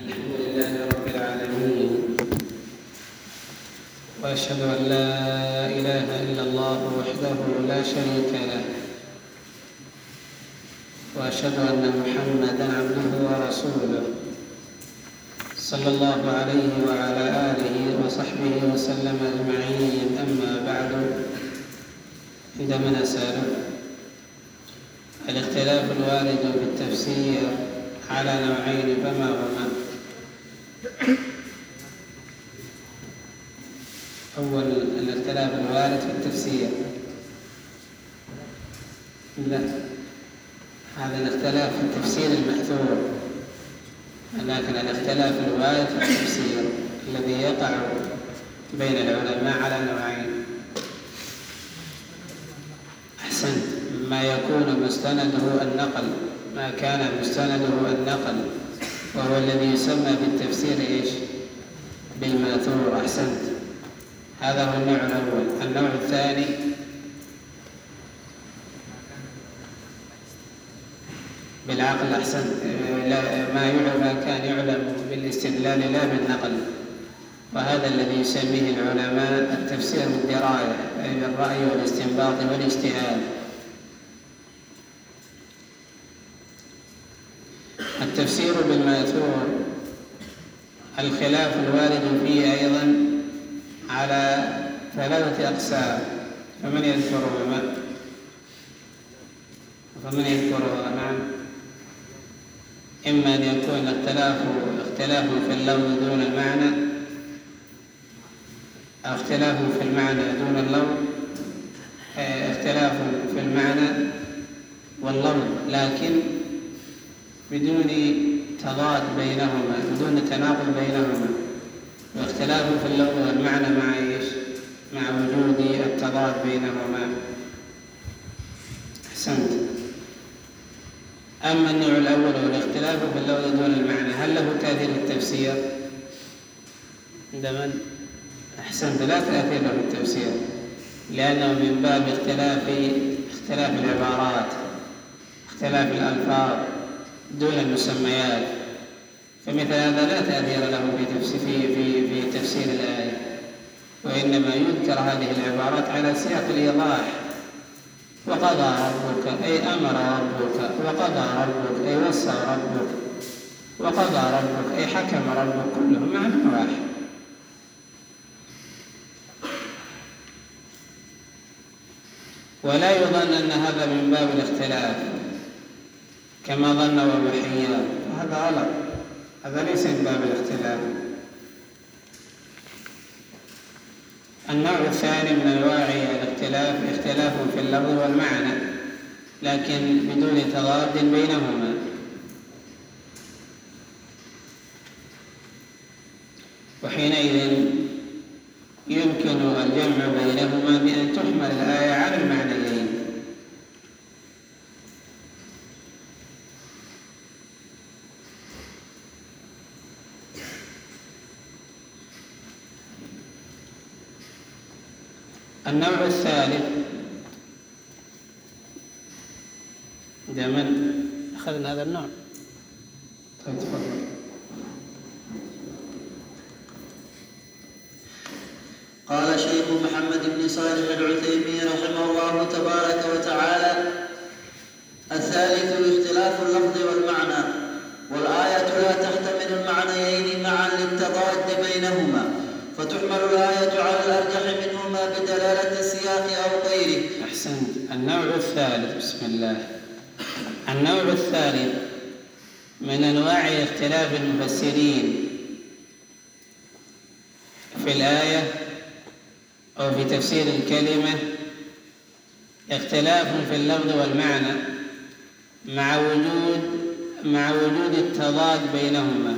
الحمد لله رب العالمين، وأشهد أن لا إله إلا الله وحده لا شريك له، وأشهد أن محمدًا عبده ورسوله صلى الله عليه وعلى آله وصحبه وسلم أجمعين. أما بعد، عندما نسأل الاختلاف الوارد في التفسير على نوعين فما هما؟ أول، الاختلاف الوارد في التفسير. لا، هذا الاختلاف في التفسير المأثور، لكن الاختلاف الوارد في التفسير الذي يقع بين العلماء على نوعين. أحسنت. ما يكون مستنده النقل، ما كان مستنده النقل، وهو الذي يسمى بالتفسير بالمأثور. أحسنت، هذا هو النوع الأول. النوع الثاني بالعقل. أحسنت، ما كان يعلم بالاستدلال لا بالنقل، وهذا الذي يسميه العلماء التفسير بالدراية، أي بالرأي والاستنباط والاجتهاد. التفسير بالمأثور الخلاف الوارد فيه أيضا على 3 أقسام، فمن يذكرها؟ نعم. إما أن يكون اختلاف في اللفظ دون المعنى، أو اختلاف في المعنى دون اللفظ، اختلاف في المعنى واللفظ لكن بدون تضاد بينهما، بدون تناقض بينهما، واختلاف في اللفظ والمعنى مع وجود التضاد بينهما. أحسنت. أما النوع الأول والاختلاف في اللفظ دون المعنى، هل له تأثير في التفسير؟ عند من؟ أحسنت، لا تأثير له في التفسير، لأنه من باب اختلاف العبارات، اختلاف الألفاظ دون المسميات، فمثل هذا لا تأثير له في تفسير الآية، وإنما يذكر هذه العبارات على سياق الإيضاح. وقضى ربك أي أمر ربك، وقضى ربك أي وصى ربك، وقضى ربك أي حكم ربك، كلهم معنى واحد. ولا يظن أن هذا من باب الاختلاف كما ظن أبو حيان، هذا غلط، هذا ليس من باب الاختلاف. النوع الثاني من أنواع الاختلاف اختلاف في اللفظ والمعنى لكن بدون تضاد بينهما، وحينئذ يمكن الجمع بينهما بأن تحمل الآية على المعنيين. النوع الثالث، إذا من أخذنا هذا النوع. طيب تفضل. قال شيخ محمد بن صالح العثيمين رحمه الله تبارك وتعالى: الثالث اختلاف اللفظ والمعنى، والآية لا تحتمل المعنيين معا للتضاد بينهما، فتحمل الآية على الأرجح منهما بدلالة السياق أو غيره. أحسنت. النوع الثالث، بسم الله. النوع الثالث من أنواع اختلاف المفسرين في الآية أو في تفسير الكلمة اختلاف في اللفظ والمعنى مع وجود التضاد بينهما.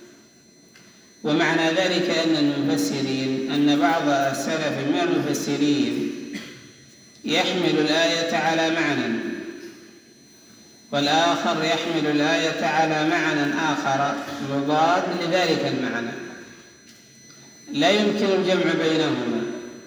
ومعنى ذلك أن بعض السلف من المفسرين يحمل الآية على معنى، والآخر يحمل الآية على معنى آخر مضاد لذلك المعنى، لا يمكن الجمع بينهما،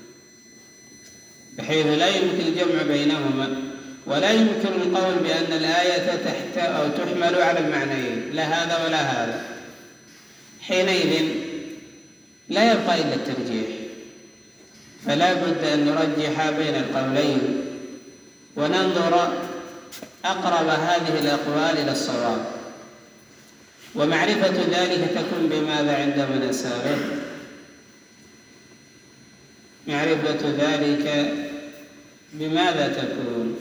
بحيث لا يمكن الجمع بينهما، ولا يمكن القول بأن الآية تحمل على المعنيين، لا هذا ولا هذا، حينئذ لا يبقى إلا الترجيح، فلا بد أن نرجح بين القولين وننظر أقرب هذه الأقوال إلى الصواب، ومعرفة ذلك تكون بماذا عند مناسبه؟ معرفة ذلك بماذا تكون؟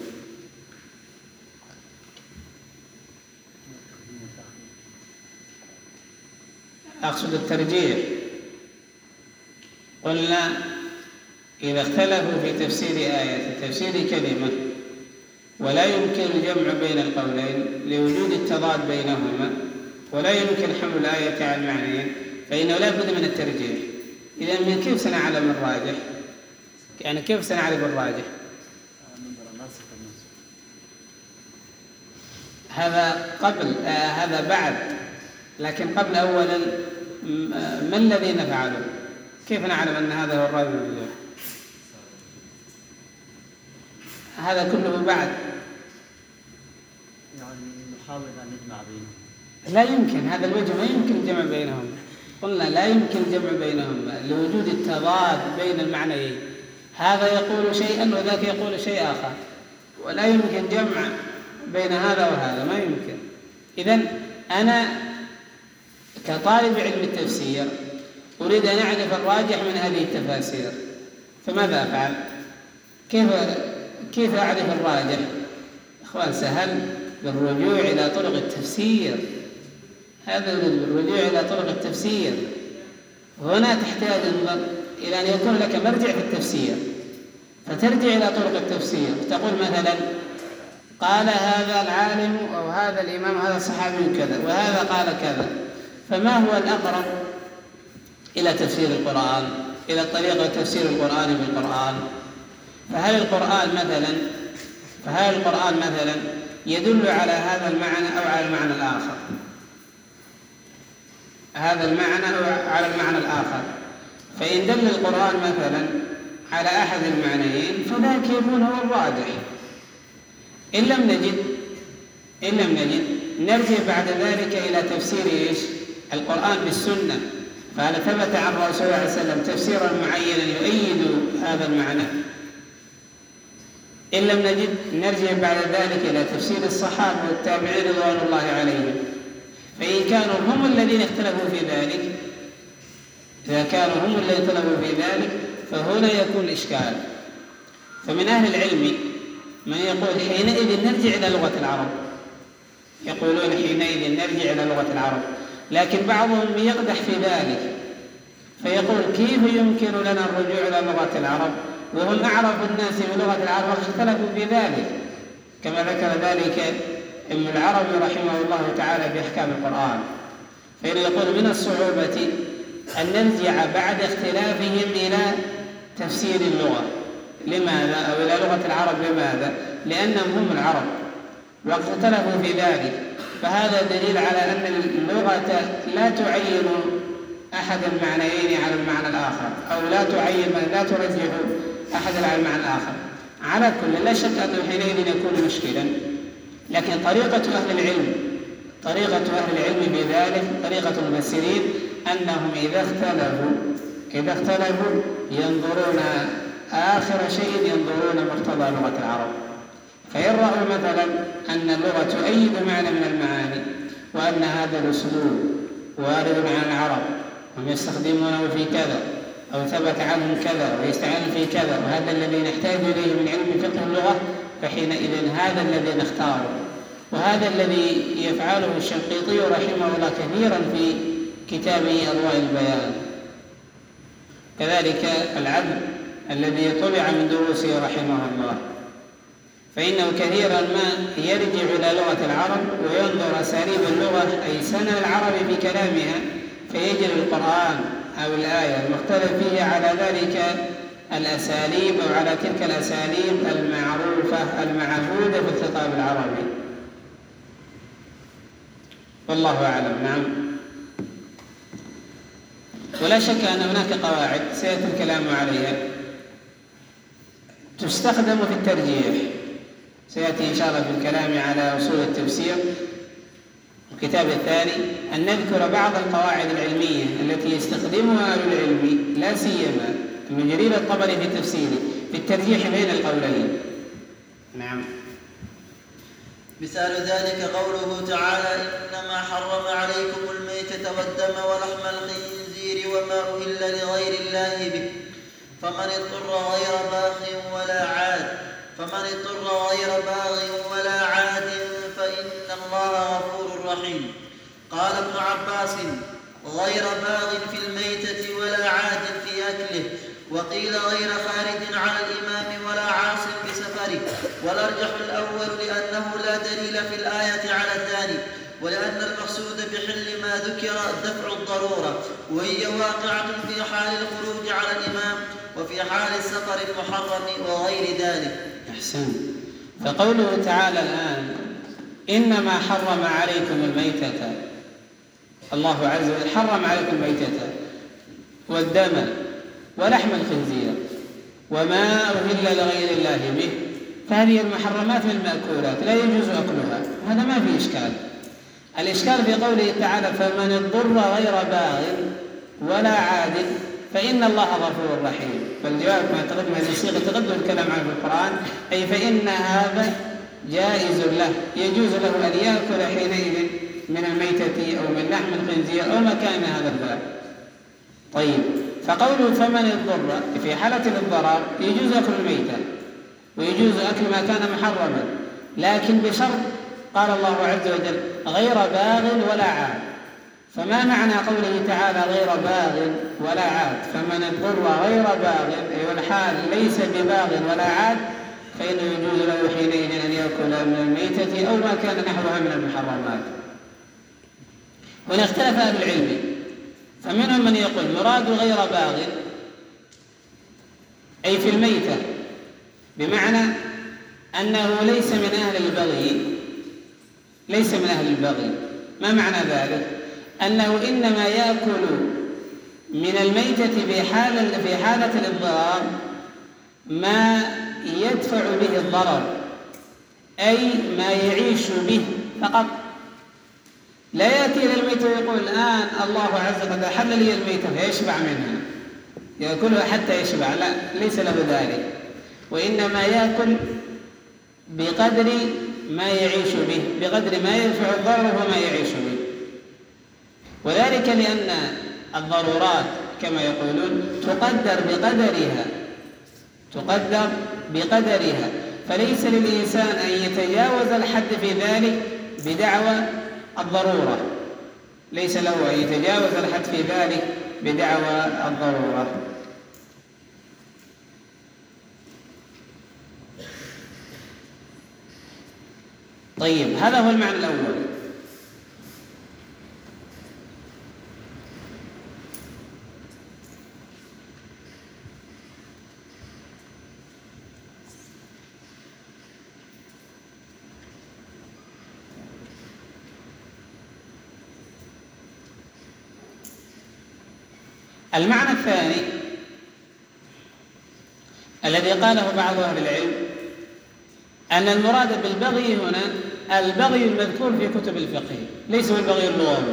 أقصد الترجيح. قلنا إذا اختلفوا في تفسير آية تفسير كلمة ولا يمكن الجمع بين القولين لوجود التضاد بينهما ولا يمكن حمل الآية على المعنيين، فإنه لا بد من الترجيح. إذا من كيف سنعلم الراجح؟ يعني كيف سنعرف الراجح؟ هذا قبل هذا بعد، لكن قبل أولا ما الذي نفعله؟ كيف نعلم أن هذا هو الراجح بالله؟ هذا كله بعد. يعني نحاول أن نجمع بينهم. لا يمكن، هذا الوجه ما يمكن الجمع بينهم. قلنا لا يمكن الجمع بينهم لوجود التضاد بين المعنيين، هذا يقول شيئا وذاك يقول شيء آخر، ولا يمكن جمع بين هذا وهذا، ما يمكن. إذن أنا كطالب علم التفسير أريد أن أعرف الراجح من هذه التفاسير، فماذا أفعل؟ كيف أعرف الراجح؟ أخوان سهل، بالرجوع إلى طرق التفسير. هذا بالرجوع إلى طرق التفسير. هنا تحتاج إلى أن يكون لك مرجع في التفسير، فترجع إلى طرق التفسير، تقول مثلا قال هذا العالم أو هذا الإمام هذا الصحابي كذا وهذا قال كذا، فما هو الأقرب إلى تفسير القرآن، إلى طريقة تفسير القرآن بالقرآن؟ فهل القرآن مثلا يدل على هذا المعنى أو على المعنى الآخر؟ هذا المعنى أو على المعنى الآخر. فإن دل القرآن مثلا على أحد المعنيين فذاك يكون هو الراجح. إن لم نجد نرجع بعد ذلك إلى تفسير القرآن بالسنة، فهل ثبت عن الرسول صلى الله عليه وسلم تفسيرا معينا يؤيد هذا المعنى؟ إن لم نجد نرجع بعد ذلك إلى تفسير الصحابة والتابعين رضوان الله عليهم، فإن كانوا هم الذين اختلفوا في ذلك، إذا كانوا هم الذين اختلفوا في ذلك فهنا يكون الإشكال. فمن أهل العلم من يقول حينئذ نرجع إلى لغة العرب، يقولون حينئذ نرجع إلى لغة العرب، لكن بعضهم يقدح في ذلك فيقول كيف يمكن لنا الرجوع إلى لغة العرب وهم أعرف الناس بلغة العرب واختلفوا في ذلك، كما ذكر ذلك ابن العربي رحمه الله تعالى في أحكام القرآن. فإنه يقول من الصعوبة أن نرجع بعد اختلافهم إلى تفسير اللغة. لماذا؟ أو إلى لغة العرب. لماذا؟ لأنهم هم العرب واختلفوا في ذلك، فهذا دليل على أن اللغة لا تعين أحد المعنيين على المعنى الآخر، أو لا ترجح أحد على المعنى الآخر. على كل لا شك أنه حينئذ يكون مشكلا، لكن طريقة أهل العلم بذلك، طريقة المفسرين، أنهم إذا اختلفوا ينظرون آخر شيء ينظرون مقتضى لغة العرب. فإن رأوا مثلا أن اللغة تؤيد معنى من المعاني وأن هذا الأسلوب وارد عن العرب هم يستخدمونه في كذا أو ثبت عنهم كذا ويستعان في كذا وهذا الذي نحتاج إليه من علم فقه اللغة، فحينئذ هذا الذي نختاره. وهذا الذي يفعله الشنقيطي رحمه الله كثيرا في كتابه أضواء البيان. كذلك العبد الذي طبع من دروسه رحمه الله، فإنه كثيرا ما يرجع إلى لغة العرب وينظر أساليب اللغة أي سنة العرب في كلامها، فيجد القرآن أو الآية المختلف فيها على ذلك الأساليب أو على تلك الأساليب المعروفة المعهودة في الخطاب العربي. والله أعلم. نعم. ولا شك أن هناك قواعد سيأتي الكلام عليها تستخدم في الترجيح، سيأتي إن شاء الله في الكلام على أصول التفسير الكتاب الثاني أن نذكر بعض القواعد العلمية التي يستخدمها أهل العلم، لا سيما ابن جرير الطبري في تفسيره في الترجيح بين القولين. نعم. مثال ذلك قوله تعالى: إنما حرم عليكم الميتة والدم ولحم الخنزير وما أهل لغير الله به فمن اضطر غير باغ ولا عاد فإن الله غفور رحيم. قال ابن عباس: غير باغ في الميتة ولا عاد في أكله، وقيل غير خارج على الإمام ولا عاص بسفره، والأرجح الأول لأنه لا دليل في الآية على الثاني، ولأن المقصود بحل ما ذكر دفع الضرورة، وهي واقعة في حال الخروج على الإمام وفي حال السفر المحرم وغير ذلك. أحسن. فقوله تعالى الآن: إنما حرم عليكم الميتة، الله عز وجل حرم عليكم الميتة والدم ولحم الخنزير وما أهل لغير الله به، فهذه المحرمات للمأكولات لا يجوز أكلها، هذا ما في إشكال. الإشكال في قوله تعالى: فمن اضطر غير باغ ولا عاد فإن الله غفور رحيم. فالجواب ما تقدم هذه الصيغة تقدم الكلام عنه في القرآن، أي فإن هذا جائز له، يجوز له أن يأكل حينئذ من الميتة أو من لحم الخنزير أو ما كان من هذا الباب. طيب، فقوله فمن اضطر في حالة الاضطرار يجوز أكل الميتة ويجوز أكل ما كان محرما، لكن بشرط قال الله عز وجل: غير باغ ولا عاد. فما معنى قوله تعالى غير باغ ولا عاد؟ فمن اضطر غير باغ أي والحال ليس بباغ ولا عاد فإنه يجوز له حينئذ أن يأكل من الميتة أو ما كان نحوها من المحرمات. وإن اختلف أهل العلم، فمنهم من يقول مراد غير باغ أي في الميتة، بمعنى أنه ليس من أهل البغي، ليس من أهل البغي. ما معنى ذلك؟ أنه إنما يأكل من الميتة في حالة الإضطرار ما يدفع به الضرر، أي ما يعيش به فقط. لا يأتي إلى الميتة ويقول الآن الله عز وجل حل لي الميتة فيشبع منها يأكلها حتى يشبع، لا، ليس له ذلك، وإنما يأكل بقدر ما يعيش به، بقدر ما يدفع الضرر وما يعيش به. وذلك لأن الضرورات كما يقولون تقدر بقدرها، فليس للإنسان أن يتجاوز الحد في ذلك بدعوى الضرورة، ليس له أن يتجاوز الحد في ذلك بدعوى الضرورة. طيب، هذا هو المعنى الأول. المعنى الثاني الذي قاله بعض أهل العلم أن المراد بالبغي هنا البغي المذكور في كتب الفقه، ليس البغي اللغوي.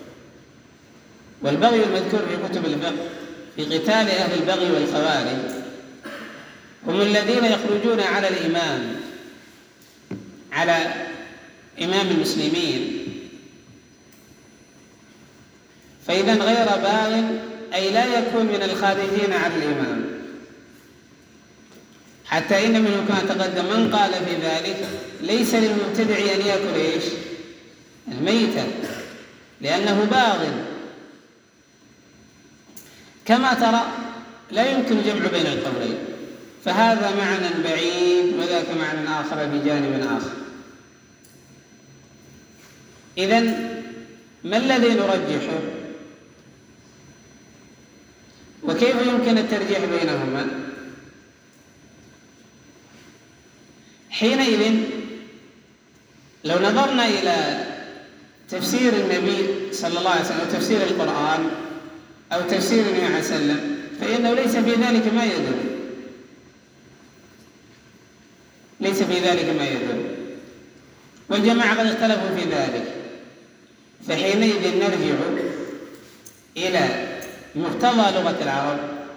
والبغي المذكور في كتب الفقه في قتال أهل البغي والخوارج هم الذين يخرجون على الإمام، على إمام المسلمين، فإذا غير باغ أي لا يكون من الخارجين على الإمام، حتى إن منه كان تقدم من قال في ذلك ليس للمبتدع أن يأكل إيش؟ الميتة، لأنه باغ. كما ترى لا يمكن الجمع بين القولين، فهذا معنى بعيد وذاك معنى آخر بجانب آخر. إذن ما الذي نرجحه؟ وكيف يمكن الترجيح بينهما؟ حينئذ لو نظرنا إلى تفسير النبي صلى الله عليه وسلم أو تفسير القرآن أو تفسير النبي عليه وسلم فإنه ليس في ذلك ما يدل، ليس في ذلك ما يدل، والجماعة قد اختلفوا في ذلك. فحينئذ نرجع إلى مقتضى لغة العرب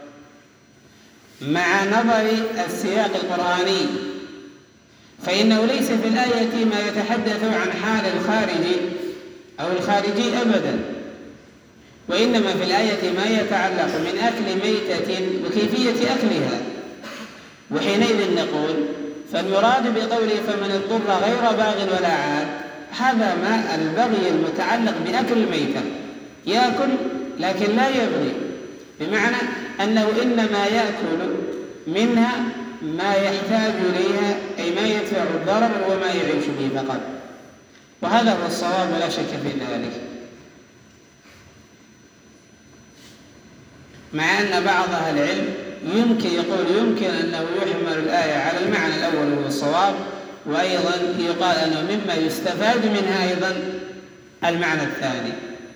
مع نظر السياق القرآني، فإنه ليس في الآية ما يتحدث عن حال الخارج أو الخارجي أبدا، وإنما في الآية ما يتعلق من أكل ميتة وكيفية أكلها. وحينئذ نقول فالمراد بقوله فمن اضطر غير باغ ولا عاد هذا ما البغي المتعلق بأكل الميتة، يأكل لكن لا يبغي، بمعنى أنه إنما يأكل منها ما يحتاج إليها أي ما يدفع الضرر وما يعيش به فقط، وهذا هو الصواب ولا شك في ذلك. مع أن بعض أهل العلم يمكن أنه يحمل الآية على المعنى الأول وهو الصواب، وأيضا يقال أنه مما يستفاد منها أيضا المعنى الثاني،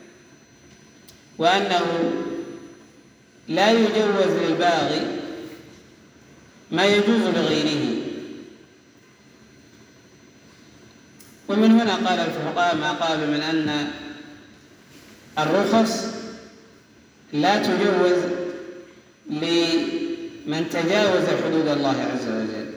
وأنه لا يجوز للباغي ما يجوز لغيره. ومن هنا قال الفقهاء ما قالوا من أن الرخص لا تجوز لمن تجاوز حدود الله عز وجل،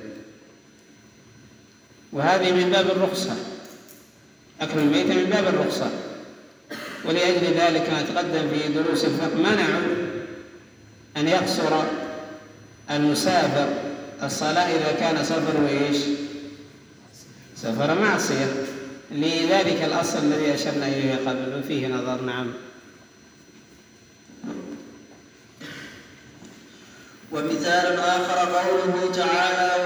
وهذه من باب الرخصة، أكل الميت من باب الرخصة. ولأجل ذلك ما تقدم في دروس الفقه منعوا أن يقصر المسافر الصلاة إذا كان سفر وإيش؟ سفر معصية، لذلك الأصل الذي أشرنا إليه قبل وفيه نظر. نعم. ومثال آخر قوله تعالى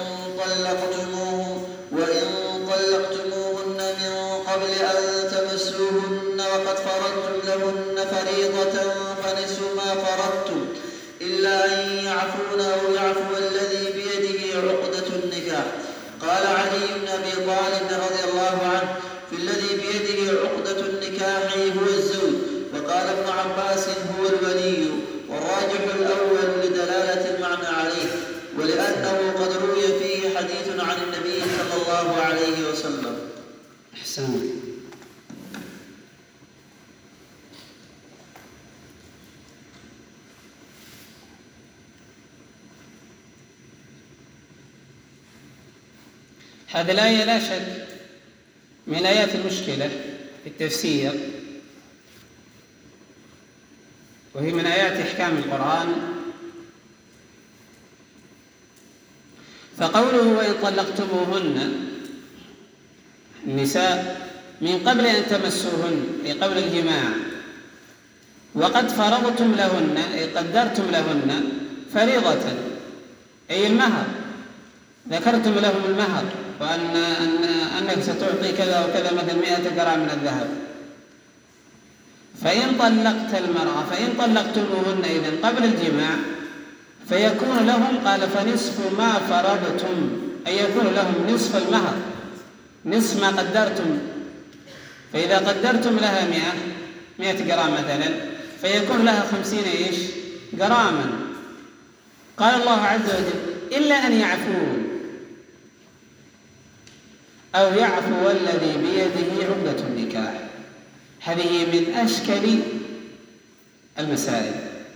وإن طلقتموهن من قبل أن تمسوهن وقد فرضتم لهن فريضة فنصف ما فرضتم إلا أن يعفون أو يعفو الذي بيده عقدة النكاح. قال علي بن أبي طالب رضي الله عنه في الذي بيده عقدة النكاح هو الزوج، وقال ابن عباس هو الولي، والراجح الأول لدلالة المعنى عليه، ولأنه قد روي فيه حديث عن النبي صلى الله عليه وسلم. أحسن. هذه الآية لا شك من آيات المشكلة في التفسير، وهي من آيات إحكام القرآن. فقوله وإن طلقتموهن النساء من قبل أن تمسوهن أي قبل الجماع، وقد فرضتم لهن أي قدرتم لهن فريضة أي المهر، ذكرتم لهم المهر وأنك ستعطي كذا وكذا مثل 100 جرام من الذهب. فإن طلقت المرأة فإن طلقتموهن إذن قبل الجماع فيكون لهم، قال فنصف ما فرضتم أي يكون لهم نصف المهر، نصف ما قدرتم. فإذا قدرتم لها 100 جرام مثلا فيكون لها 50 جراما. قال الله عز وجل إلا أن يعفون أو يعفو الذي بيده عقدة النكاح. هذه من أشكل المسائل.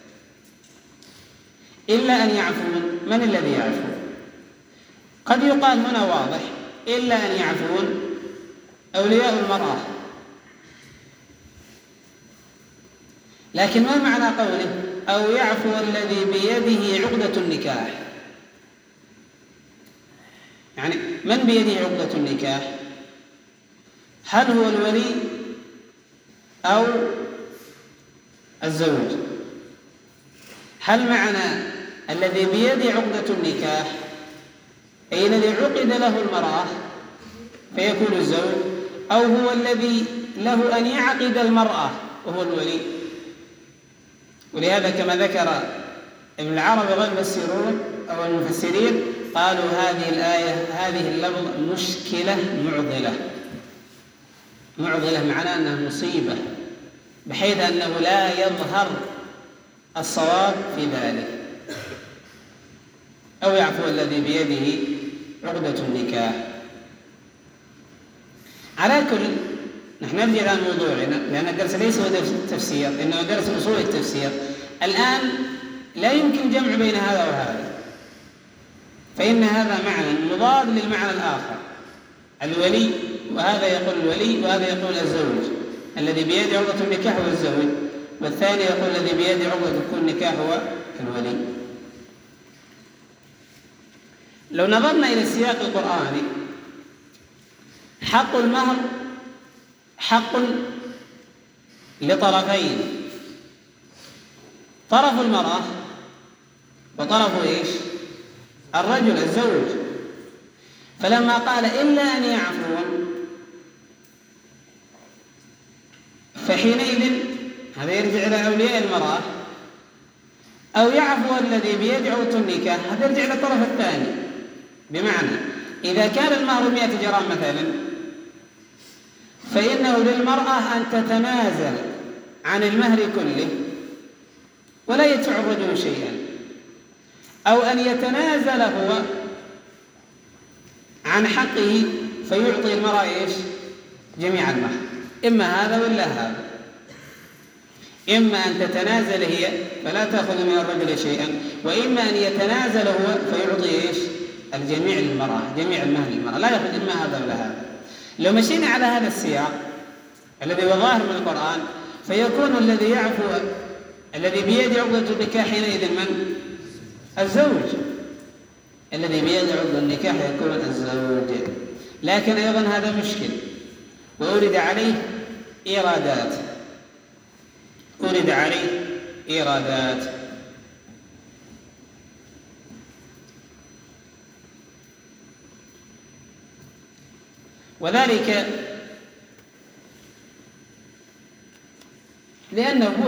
إلا أن يعفون، من الذي يعفو؟ قد يقال هنا واضح إلا أن يعفون أولياء المرأة، لكن ما معنى قوله أو يعفو الذي بيده عقدة النكاح؟ يعني من بيده عقدة النكاح؟ هل هو الولي أو الزوج؟ هل معنى الذي بيده عقدة النكاح أي الذي عقد له المرأة فيكون الزوج، أو هو الذي له أن يعقد المرأة وهو الولي؟ ولهذا كما ذكر ابن العربي والمفسرين قالوا هذه الآية هذه اللفظ مشكلة معضلة معناه أنها مصيبة، بحيث أنه لا يظهر الصواب في ذلك. أو يعفو الذي بيده عقدة النكاح. على كل نحن نرجع إلى موضوعنا، لأن الدرس ليس هو درس التفسير، إنه درس أصول التفسير. الآن لا يمكن جمع بين هذا وهذا، فإن هذا معنى مضاد للمعنى الآخر، الولي، وهذا يقول الولي وهذا يقول الزوج الذي بيده عقدة النكاح هو الزوج، والثاني يقول الذي بيده عقدة النكاح هو الولي. لو نظرنا إلى السياق القرآني، حق المهر حق لطرفين، طرف المرأة وطرف إيش؟ الرجل الزوج. فلما قال إلا أن يعفوا، فحينئذ هذا يرجع إلى أولياء المرأة، أو يعفو الذي بيده عقدة النكاح، هذا يرجع إلى الطرف الثاني. بمعنى إذا كان المهر 100 جرام مثلا، فإنه للمرأة أن تتنازل عن المهر كله ولا يدفع الرجل شيئا، أو أن يتنازل هو عن حقه فيعطي المرأة إيش؟ جميع المهر. إما هذا ولا هذا، إما أن تتنازل هي فلا تأخذ من الرجل شيئا، وإما أن يتنازل هو فيعطي إيش؟ الجميع للمرأة، جميع المهر للمرأة، لا يأخذ إما هذا ولا هذا. لو مشينا على هذا السياق الذي هو ظاهر من القرآن، فيكون الذي يعفو الذي بيده عقدة النكاح حينئذ من؟ الزوج. الذي بيده عقدة النكاح يكون الزوج. لكن أيضا هذا مشكل، وأورد عليه إيرادات، أورد عليه إيرادات. وذلك لأنه